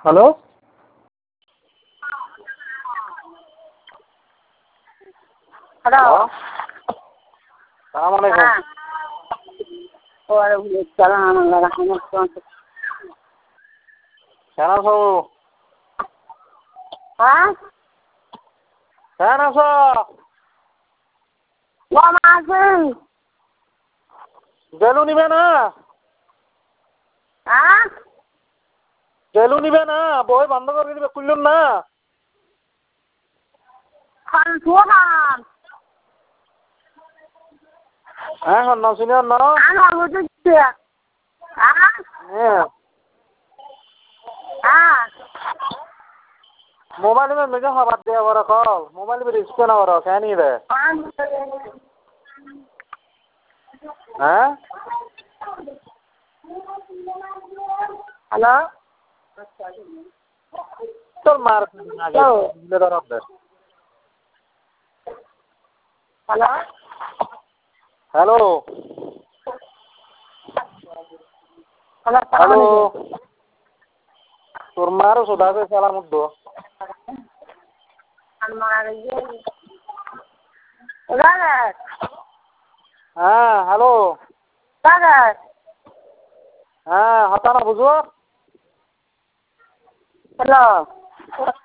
Hello hello সালাম আলাইকুম। হ্যাঁ ওয়ালাইকুম আসসালাম রাহমাতুল্লাহ। কেন আছো? হ্যাঁ কেন আছো? কম আছেন? গেলু নিবে না? হ্যাঁ গেলু নিবে না? বই বন্ধ করে দিবে, খুললুন না? খান খান হ্যাঁ হন শুনি হন আন হবো তো হ্যাঁ হ্যাঁ হ্যাঁ মোবাইল में मुझे खबर दिया वो कॉल मोबाइल में रिस्क ना हो रहा क्या नहीं है हैं হ্যালো तो मार आगे ले दो रब হ্যালো हेलो হ্যালো हेलो তোর মারো সুদা করে সালাম দো হ্যাঁ হ্যালো হ্যাঁ হতা না বুঝো হ্যালো